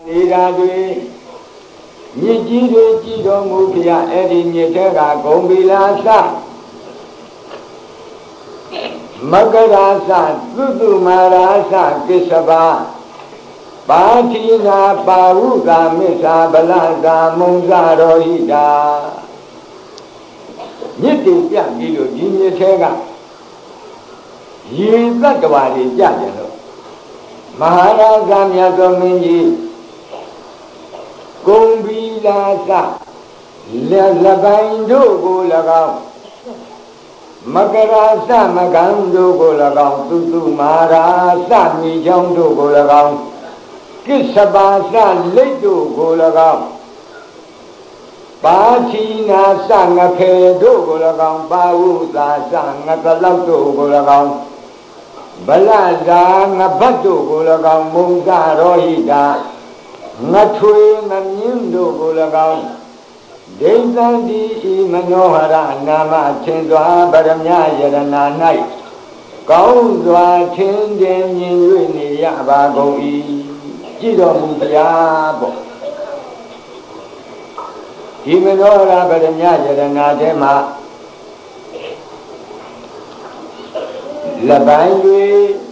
နေတာတွေမြစ်ကြီးတွေကြည်တော်မူဖျားအဲ့ဒီမြစ်ထဲကဂုံဘီလာစမကရာစသုတုမာရာစကိစ္စဘာပါဠိနာပါဝုကာမစ္ဆာဗလသာမုံဇရောဟိတာမြစ်တွေပြပြီးလို့ဒီမြစ်ထဲကရေသတ္တဝါတွေကြတယ်လို့မဟာရာဇမြတ်သောမင်းကြီးဂုံဘီလာစလက်ပိုင်းတို့ကို၎င်းမကရာစမကံတို့ကို၎င်းသုတုမာရာစမြေချောင်းတို့ကို၎င်းကိစ္စပါစလိတ်တို့ကို၎င်းပါချီနာစငဖေတို့ကို၎င်းပါဝုသာစငကလောက်တို့ကို၎င်းဗလဇာငဘတ်တို့ကို၎င်းမုံဇရောဟိတာငထွေငမြင်းတို့ကို၎င်းဒိဋ္ဌံတိဤမနောဟရနာမထင်စွာဗရမယရဏ၌ကောင်းစွာထင်တယ်မြင်၍နေရပါကုန်၏ကြည်တော်မူဗျာပေါ့ဒီမနောဟရဗရမယရဏထဲမှာလက်ပိုင်းတွေ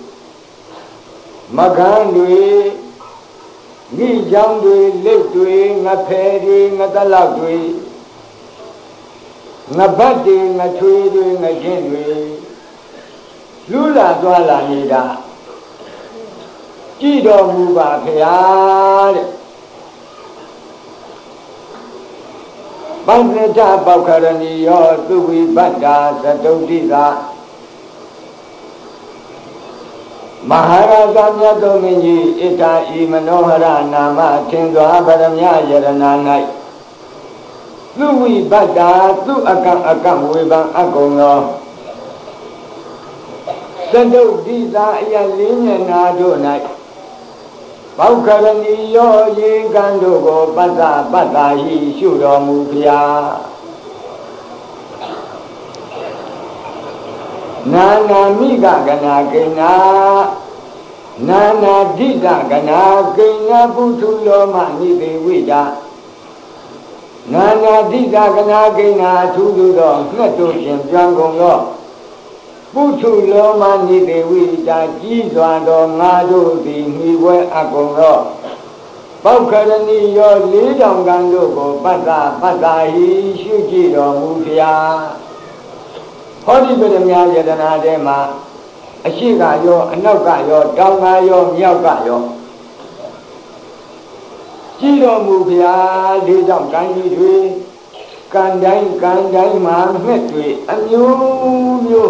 မကန်းတွေမိချောင်းတွေလက်တွေငဖယ်တွေငတလောက်တွေငပတ်တွေငထွေတွေငချင်းတွေလူလာသွားလာနေတာကြည်တော်မူပါဗျာတဲ့ပန္နတပောက္ခရဏီယောသူဝိပတ္တာသတုဋ္ဌိသာမဟာရာဇမြတ်သောမင်းကြီးဣတာဤမနောဟရနာမထင်စွာဗရမယရဏ၌သူဝိပတ္တာသူအကံဝေဘံအကုံသောသတုဋ္ဌိသာအယလေးမျက်နာတို့၌ပောက္ခရဏီယောရေကံတို့ကိုပတ္တဟိရှုတော်မူဖျားနာနာမိကကနာကိနာနာနာဒိဋ္ဌကနာကိနာပုထုလောမနိသေဝိတာနာနာဒိဋ္ဌကနာကိနာထူးထူးသောငှက်တို့ဖြင့်ပြန်ကုန်သောပုထုလောမနိသေဝိတာကြီးစွာသောငါတို့သည်နှီးပွဲအကုန်သောပောက္ခရဏီယောလေးတောင်ကံတို့ကိုပတ္တဟိရှုကြည်တော်မူဖျားဟောဒီပရမယယတနာထဲမှာအရှိကရောအနောက်ကရောတောင်ကရောမြောက်ကရောကြည်တော်မူဗျာလေးကြောင့်ကံကြီးတွေကံတိုင်းမှာငှက်တွေအမျိုးမျိုး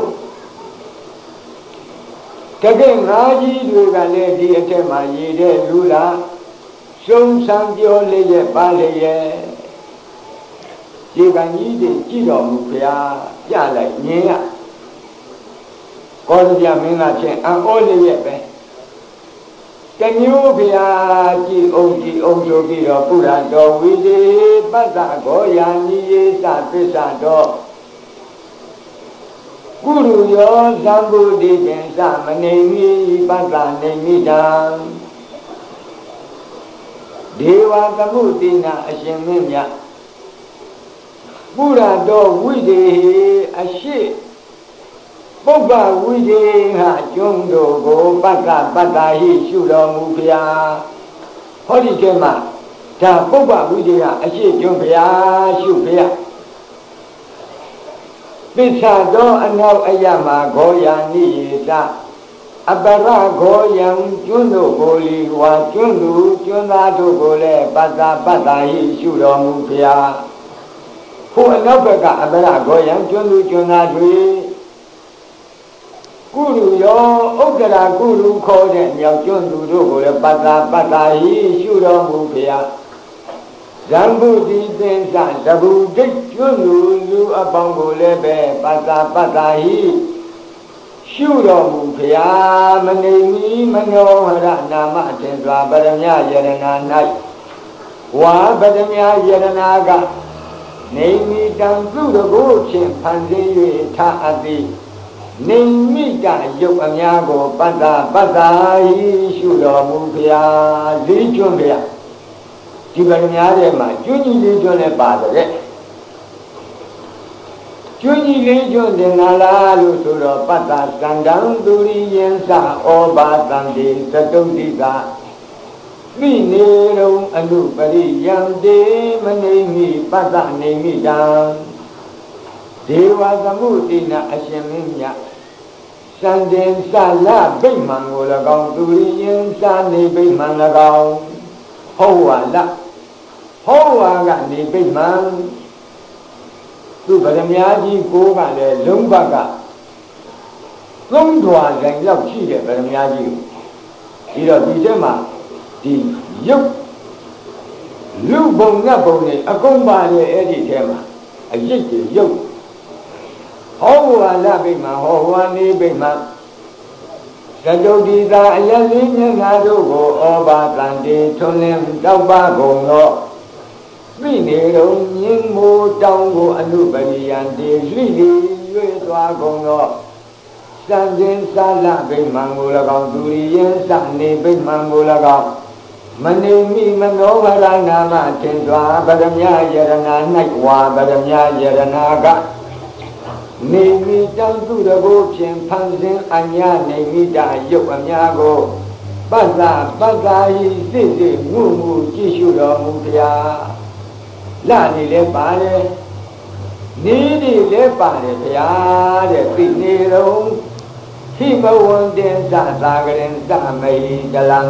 တကယ်ငါးကြီးတွေကလည်းဒီအထက်မှာရည်တဲ့လူလားရှုံးဆန်းပြောလျက်ပါလျက်ဒီကံကြီးတွေကြည်တော်မူဗျာပြလိုက်မြင်ရကောသပြမင်းသားချင်းအံ့ဩလျက်ပဲတမျိုးဗျာကြည်အောင်ဆိုပြီးတော့ပုရတော်ဝိသေပတ္တဂောယာနိယေသသစ္စာတော်ကုရုယောသံဃုတိပင်သမနေမိပတ္တနေမိတံဒေဝသမုတိနာအရှင်မင်းမြတ်ပုရတော်ဝိသေအရှိပုပ္ပဝိသေဟကျွန်းတို့ကိုပတ္တဟိရှုတော်မူဖျားဟောဒီကျမ်းမှာဒါပုပ္ပဝိသေဟအရှိကျွန်းဖျားရှုဖျားပိစ္ဆာတော်အနောက်အယမှာဂောယာနိယေသအပရဂောယံကျွန်းတို့ကိုလီဝါကျွန်းသူကျွန်းသားတို့ကိုလည်းပတ္တဟိရှုတော်မူဖျားဟိုအနောက်ဘက်ကအပရဂောယံကျွန်းသူကျွန်းသားတွေကုရုယောဥဒ္ဒရာကုရုခေါ်တဲ့မြောက်ကျွန်းသူတို့ကိုလည်းပတ္တဟိရှုတော်မူဖျားဇံဗုတိသင်္စတဗုဒိတ်ကျွန်းသူလူအပေါင်းကိုလည်းပဲပတ္တဟိရှုတော်မူဖျားမနေမီမနောဟရနာမထင်စွာပရမယရဏ၌ဝါပရမယရဏကနေမိတံသူတကိုဖြင့်ဖန်ဆင်း၍ထားအပ်သည်နေမိတရုပ်အများကိုပတ္တဟိရှုတော်မူဖျားလေးကျွန်းဖျားဒီဗရမ ्या ထဲမှာကျွန်းကြီးလေးကျွန်းလည်းပါတယ်ကျွန်းကြီးလေးကျွန်းတင်လာလားလို့ဆိုတော့ပတ္တသန္တံသူရိယံသဩဘာသံတိသတုဋ္ဌိတာမိနေရုံအနုပရိယံတေမနေမိပတ္တနေမိတံဒေဝသမုတိနာအရှင်မင်းမြတ်စံတင်စလဗိမာန်ကို၎င်းသူရိယံစာနေဗိမာန်၎င်းဟောဝါလဟောဝါကနေဗိမာန်သူဗရမ ्या ကြီးကိုကလည်းလုံးဘကသုံးထွာဆိုင်လောက်ရှိတဲ့ဗရမ ्या ကြီးဒီတော့ဒီထဲမှာဒီရုပ်လူပုံငတ်ပုံနဲ့အကုန်ပါတယ်အဲ့ဒီထဲမှာအယိတ်တွေရုပ်ဟောဝါလဗိမာန်ဟောဝါနေဗိမာန်သတုဋ္ဌိတာအယလေးမျက်နှာတို့ကိုဩဘာတန်တေထွန်းလင်းတောက်ပါကုန်သောမိနေတော်မြင်းမိုးတောင်ကိုအနုပရိယံတေလှိလိရွေသွားကုန်သောစံစဉ်စာလဗိမာန်ကို၎င်းသူရိယံစနေဗိမာန်ကို၎င်းမနေမိမနောဗရနာမထင်စွာဗရမ ्या ယရနာ၌ဝါဗရမ ्या ယရနာကနေမိတံသူတကိုဖြင့်ဖန်ဆင်းအညာနေမိတာရုပ်အများကိုပတ္တပတ္တာဤစစ်စစ်မှုမှုကြည့်ရှုတော်မူဗျာလာနေလဲပါတယ်နေနေလဲပါတယ်ဗျာတဲ့သိနေတော့ဟိမဝန္တင်သသာကရင်သမေတလံ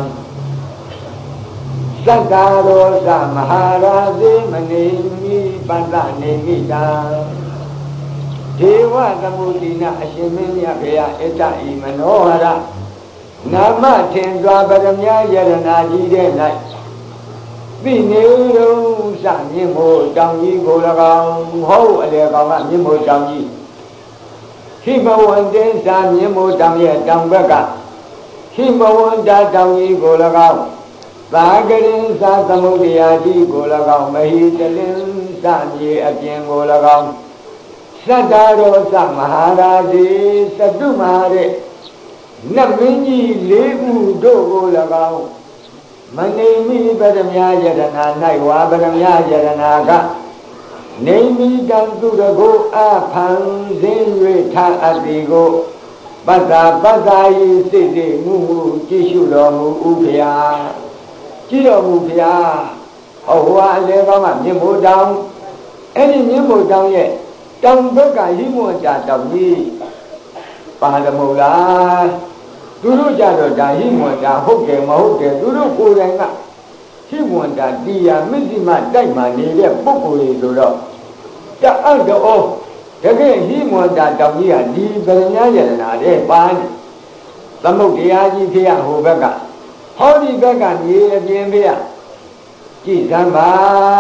သတ္တရောသမဟာရာဇေမနေမိပတ္တနေမိတာဒေဝသမုတိနာအရှင်မင်းမြတ်ဘုရားအတ္တဤမနောဟရနာမထင်စွာဗရမ ्या ယရနာကြီးတဲ့၌သိနေတော်စမြင့်မို့တောင်ကြီးကို၎င်းဟုတ်အလေကောင်ကမြင့်မို့တောင်ကြီးဟိမဝန္တေသာမြင့်မို့တောင်ရဲ့တောင်ဘက်ကဟိမဝန္တာတောင်ကြီးကို၎င်းသာကရင်သာသမုဒ္ဒရာကြီးကို၎င်းမဟိတလင်းစမြေအပြင်ကို၎င်းသတ္တရောသမဟာရာဇေသတုမဟာတဲ့နတ်မင်းကြီးလေးခုတို့ကို၎င်းမနေမိဗရမ ्या ယရနာ၌ဝါဗရမ ्या ယရနာကနေမိတံသူတကိုအဖန်စင်း၍ထားအပ်သည်ကိုပတ္တာပတ္တာဤစိတ်စိတ်မှုမှုကြည့်ရှုတော်မူဥဖျာကြည့်တော်မူဖျာဟောဝါအလေကောင်းကမြင့်မို့တောင်အဲ့ဒီမြင့်မို့တောင်ရဲ့တောင်ဘက်ကဟိမဝန္တာတောင်ကြီးပါတယ်မို့လားသူတို့ကြတော့ဒါဟိမဝန္တာဟုတ်တယ်မဟုတ်တယ်သူတို့ကိုယ်တိုင်ကဟိမဝန္တာတရားမစ္စည်းမတိုက်မှနေတဲ့ပုဂ္ဂိုလ်တွေဆိုတော့တအံ့တော်တကယ်ဟိမဝန္တာတောင်ကြီးဟာဒီဗရမ ्या ယရနာတဲ့ပါနေသမုဒ္ဒရာကြီးဖေရဟိုဘက်ကဟောဒီဘက်ကမြေအပြင်ဖေရကြည်စမ်းပါ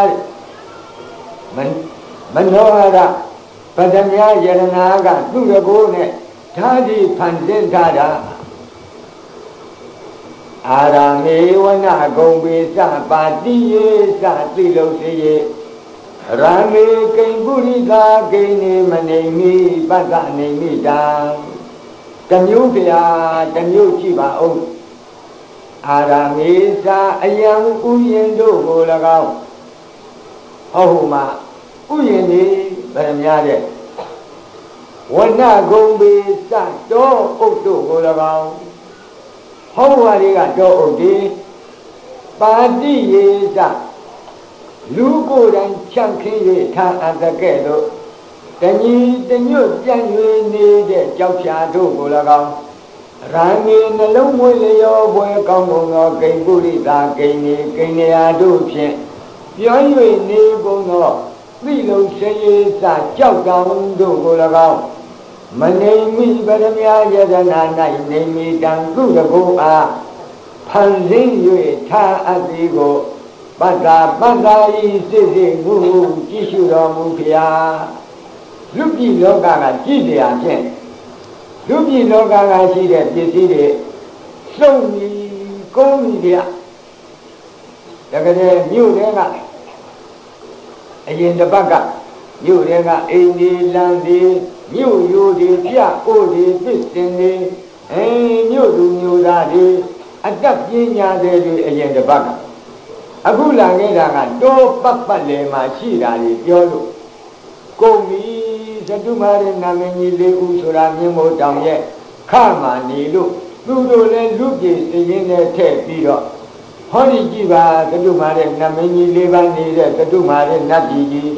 တဲ့မနောဟရဗရမ ्या ယရနာကသူ့ရကိုးနဲ့ဓာတိဖန်ဆင်းထားတာအာရမေဝနဂုံပိသပါတိယေသတိလုံးစေယေရမေကိဉ္ပုရိသာကိဉ္နေမနေမိပတ္တနေမိတာတမျိုးဗျာတမျိုးကြည့်ပါဦးအာရမေသာအယံဥယျင်တို့ကို၎င်းဟုတ်မှာဥယျင်နေဗရမ ्या တဲ့ဝနဂုံပိသတောဥဒ္တို့ကို၎င်းဟောဝါတွေကတောဥဒ္ဒီပါတိယေသလူကိုယ်တိုင်ချမ်းခင်း၍ထားအပ်တဲ့ကဲ့သို့တညီတညွတ်ပြန့်၍နေတဲ့ကြောက်ဖြာတို့ကို၎င်းရံငေနှလုံးမွေးလျောပွဲကောင်းကုန်သောကိဉ္ပုရိသာကိဉ္နေကိဉ္နရာတို့ဖြင့်ပြောင်း၍နေကုန်သောသိလုံးစေရစကြောက်တောင်တို့ကို၎င်းမနေမိဗရမ ्या ယရနာ၌နေမိတံသူတကိုအားဖန်ဆင်း၍ထားအပ်သည်ကိုပတ္တာပတ္တာဤစစ်စစ်မှုကြည့်ရှုတော်မူဖျာလူပြည်လောကကကြည့်တရားဖြင့်လူပြည်လောကကရှိတဲ့ပစ္စည်းတွေစုံပြီးကုန်းပြီးဗျာတကယ်မြို့ထဲကအရင်တစ်ပတ်ကမြို့ထဲကအိမ်ဒီလမ်းဒီမြို့ရိုးဒီပြအိုးဒီပစ္စင်ဒီမြို့သူမြို့သားဒီအတတ်ပညာတွေအရင်တစ်ပတ်ကအခုလာခဲ့တာကတောပတ်ပတ်လည်မှာရှိတာတွေပြောလို့ကုန်ပြီသတုမာရနာမည်ကြီး၄ဦးဆိုတာမြင်းမို့တောင်ရဲ့ခမှနေလို့သူတို့လည်းလူပြည်စည်ရင်းနဲ့ထည့်ပြီးတော့ဟောဒီကြည့်ပါသတုမာရနာမည်ကြီး၄ပါးနေတဲ့သတုမာရနတ်ပြည်ကြီး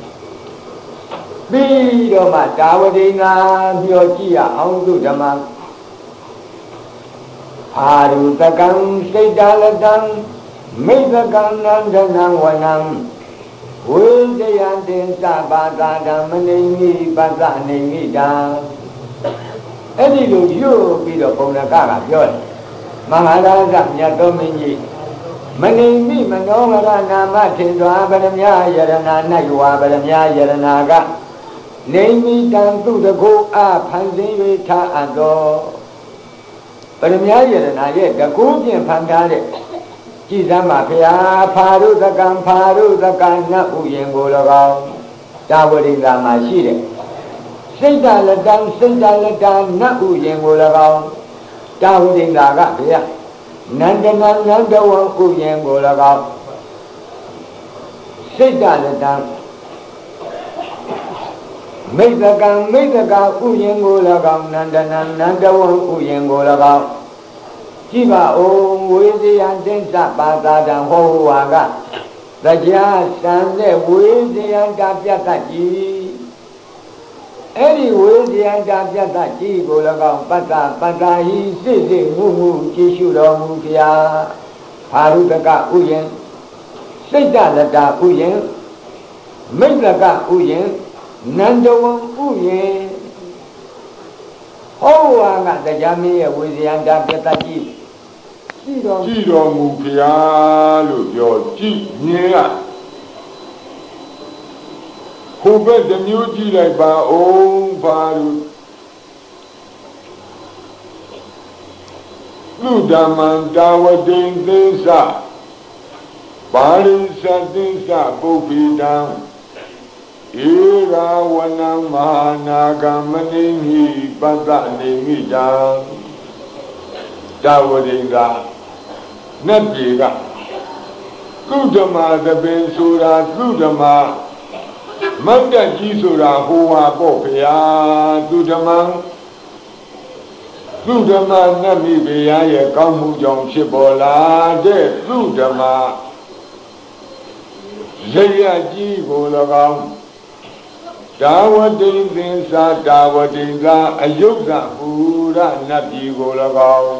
ပြီးတော့မှတာဝတိနာမျောကြည့်ရအောင်သူဓမ္မအာရုတကံစိတ်တလတံမိသကံနန္ဒနံဝနံဝိဇယံတင်သဘာသာဓမ္မနိမိပသနိမိတံအဲ့ဒီလိုရွတ်ပြီးတော့ဘုံရကပြောတယ်မဟာရာဇမြတ်တော်မင်းကြီးမနိမိမနောဝရနာမထင်စွာဗရမယယရဏ၌ဝါဗရမယယရဏကနေမိတံသူတကိုအဖန်ဆင်း၍ထားအပ်သောဗရမယယရဏရဲ့တကူဖြင့်ဖန်ထားတဲ့ကြည်စမ်းပါဗျာဖာရုသကံဖာရုသကံနတ်ဥယျင်ကို၎င်းတာဝတိသာမှာရှိတယ်စိတ်တလတံစိတ်တလတံနတ်ဥယျင်ကို၎င်းတာဝတိသာကဗျာနန္ဒနာနန္ဒဝံဥယျင်ကို၎င်းစိတ်တလတံမိသကံမိသကဥယျင်ကို၎င်းနန္ဒနာနန္ဒဝံဥယျင်ကို၎င်းကြည့်ပါဦးဝိဇယံတင်္စပါသာတံဟောဝါကတရားစံတဲ့ဝိဇယံတာပြတ်တတ်ကြီးအဲ့ဒီဝိဇယံတာပြတ်တတ်ကြီးကို၎င်းပတ္တပတ္တာဟိစိတ်စိတ်မှုမှုကြည်ရှုတော်မူဖျားဘာရုတကဥယျင်စိတ်တလတာဥယျင်မိတ္တကဥယျင်နန္ဒဝံဥယျင်ဟောဝါကတရားမင်းရဲ့ဝိဇယံတာပြတ်တတ်ကြီးကြည်တော်မူဖျားလို့ပြောကြည်မြင်ရဟိုဘက်တစ်မျိုးကြည့်လိုက်ပါဦးဘာလို့လူဓမ္မံတာဝတိန်သစ္စာပါရိသသစ္စာပုပ္ပိတံဧရာဝဏံမဟာနာဂမနိမိပတ္တနိမိတံတာဝတိန်သာနတ်ပြည်ကသုဓမ္မာသပင်ဆိုတာသုဓမ္မာမတ်တကြီးဆိုတာဟိုဟာပေါ့ဗျာသုဓမ္မာနတ်မိဗျာရဲ့ကောင်းမှုကြောင့်ဖြစ်ပေါ်လာတဲ့သုဓမ္မာဇယကြီးကို၎င်းတာဝတိန်သင်္သာတာဝတိန်သာအယုဒ္ဓပူရနတ်ပြည်ကို၎င်း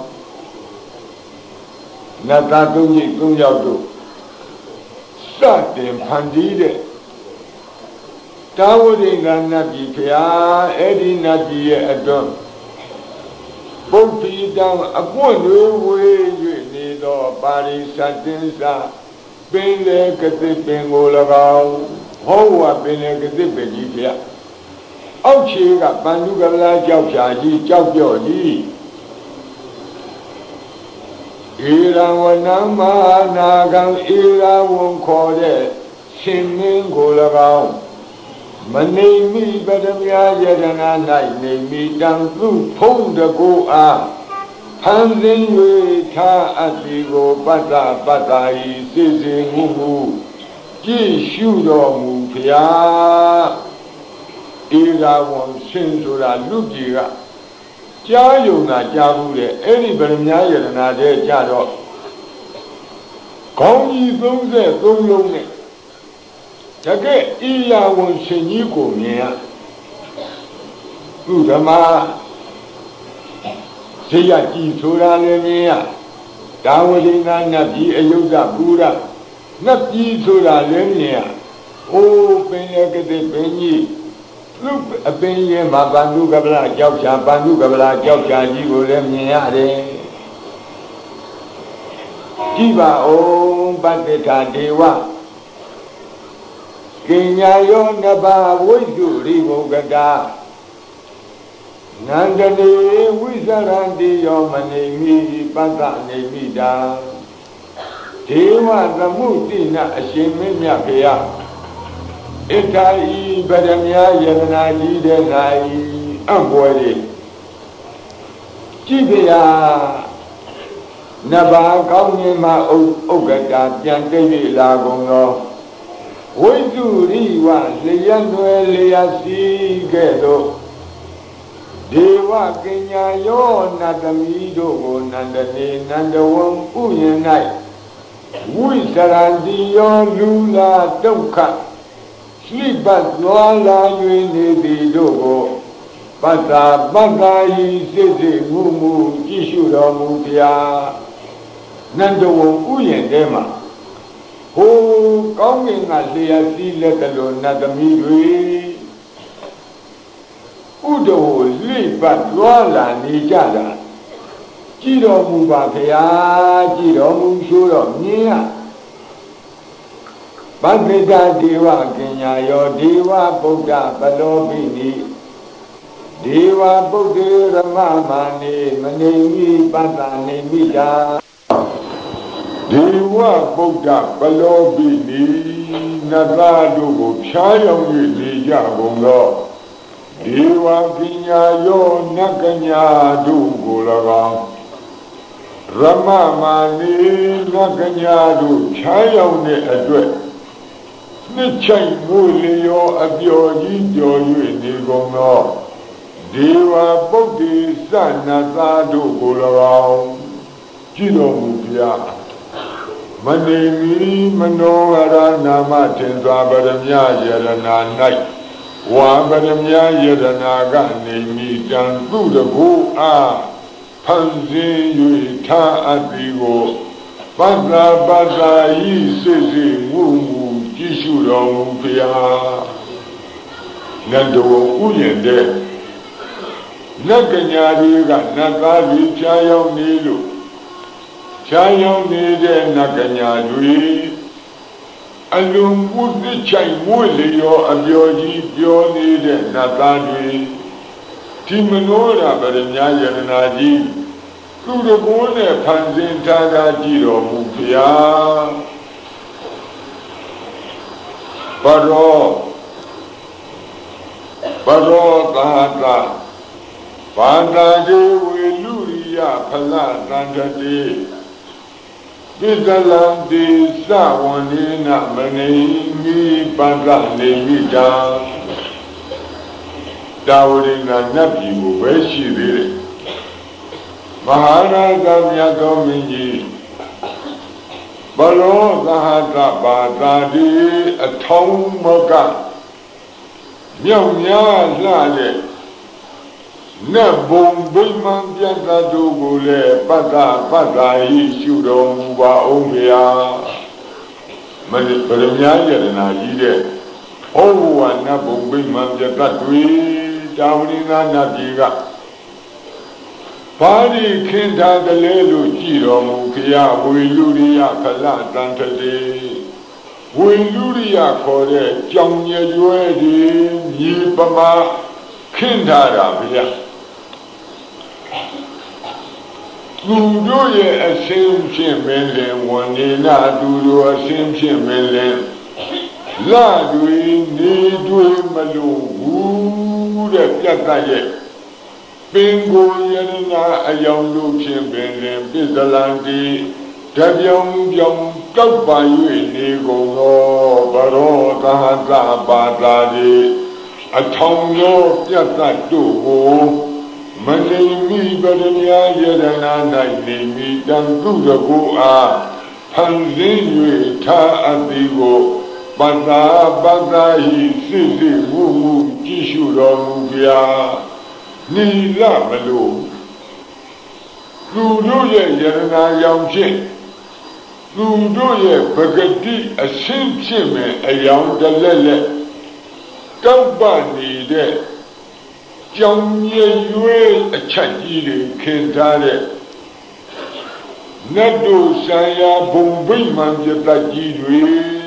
နတ်သားသုံးကြီးသုံးယောက်တို့စတင်ဖန်တီးတဲ့တာဝတိန်ကနတ်ပြည်ဖျားအဲ့ဒီနတ်ပြည်ရဲ့အတွန်းပုပ္ပိတံအပွင့်တွေဝေး၍နေသောပါရိသတ်တင်္စာပင်လေကတိပင်ကို၎င်းဟောဝပင်လေကတိပင်ကြီးဖျားအောက်ခြေကပန္ဓုကဗလာကြောက်ဖြာကြီးကြောက်ပြော့ကြီးဧရာဝဏမဟာနာဂံဧရာဝံခေါ်တဲ့ရှင်မင်းကို၎င်းမနေမိပဒမြာယရဏ၌နေမိတံသူဖုံးတကူအားဖန်ဆင်း၍ထားအပ်သည်ကိုပတ္တပတ္တာဤစိစိမှုမှုကြည့်ရှုတော်မူဖျားဧရာဝံရှင်ဆိုတာလူကြီးကကြားယုံတာကြားဘူးတဲ့အဲ့ဒီဗရမ ्या ယရဏတဲ့ကြတော့ခေါင်းကြီး33လုံးနဲ့တကယ်ဣရာဝံရှင်ကြီးကိုမြင်ရသူဓမ္မဇေယကြီးဆိုတာလည်းမြင်ရဒါဝတိနာနတ်ပြည်အယုဒ္ဓဘူရနတ်ပြည်ဆိုတာလည်းမြင်ရအိုးပင်ရကတိပင်ကြီးလူအပင်ရဲ့မှာပန္ဓုကဗလာကြောက်ချာပန္ဓုကဗလာကြောက်ချာကြီးကိုလည်းမြင်ရတယ်ကြည့်ပါဦးပတ္တိထာဒေဝကိညာယောနဘဝိတုရိဘုဂတာနန္ဒနေဝိဇရန္တိယောမနေမိပတ္တနေမိတာဒေဝသမှုတိနအရှင်မင်းမြတ်ဖေယဣထာဤဗရမ ्या ယရဏကြီးတဲ့၌အံ့ဘွယ်တွေကြည့်ပြရာ Naba kauni ma ogata piantei la gongo Oizuriwa leyandwe leyasi gedo Dewa kenyayo nadamido nandane nandawam uyenai Wisarandiyo lula dukha Slibat lwala yune didogo Bata yi sese mumu jishuro mubya Nandawam uyendema Ho kaungi nga leyasi letalo nadamidwe Udo libat lwala nijada Jiro mubafya, jiro mushuro miya Bhagrita Deva Kenyayo Deva Buddha Balobini Deva Buddha Ramamani Manemi Bhatani Mida Deva Buddha Balobini Naradu Chayam Nija Gungo Deva Kenyayo Nakanya Dugulaga Ramamani Nakanya Chayam Adwe Nichai Mulio Abioji Joyu Nigono Deva Bodhi Sanatadu Gulao Jiro Mupia Manemi Manohara Nama Tenza Badamya Yadana Night Wabadamya Yadana Gani Jan Buddha Go A Panzi Yuita Adigo Bada Bada Yi Sezi Mumu Jishuro Mupia Nando Uyende Nakanyariga Nakari Chayam Nilu Chayam Nide Nakanyari Alum Woodley Chay Mulio Abioji Bionide Nakari Timanora Badanya Naji Kurabone Panzin Taga Jiro Mupia Baro Tahata Panda de Luria Pala Nandade Vidalandi Sawanina Manemi Panda Nemida Dawrina Nabi Weshiri Maharaja Yadomiji Balo Tahata Badadi Atomaga Myamya Lade Nebum Biman Pianta Dugule Pata Ishuro Muba Omia Madipurmya Yadana Jide Owa Nebum Biman Pianta Dui Dawnina Nabiga Pari Kinta the Lelu Jiro Mukia Wiluria Kala Dantade Wiluria Kore Jongya Yuedi Yipama Kinta Rabia Dudu a same million, one in a dudu a same million. La do need to Malu, who the Piataye. Bingo Yanina, a young Lucian Benlin, Pizzalandi, Tabium Yum, Gug by you in Nego, Baro, Tahata, Badadi, a tongue of Piata do. Manemi Badania Yadana Nimi Danduda Goa Panzinu Ta Adigo Bada Hi Sisi Mumu Jishuro Mubia Nila Malu Ludoye Yadana Yamshin Ludoye Bagadi a Simchime a Yam Dalele Gambani de Jong Yue a Chagiri Kentare Nado Saya Bumbiman Jataji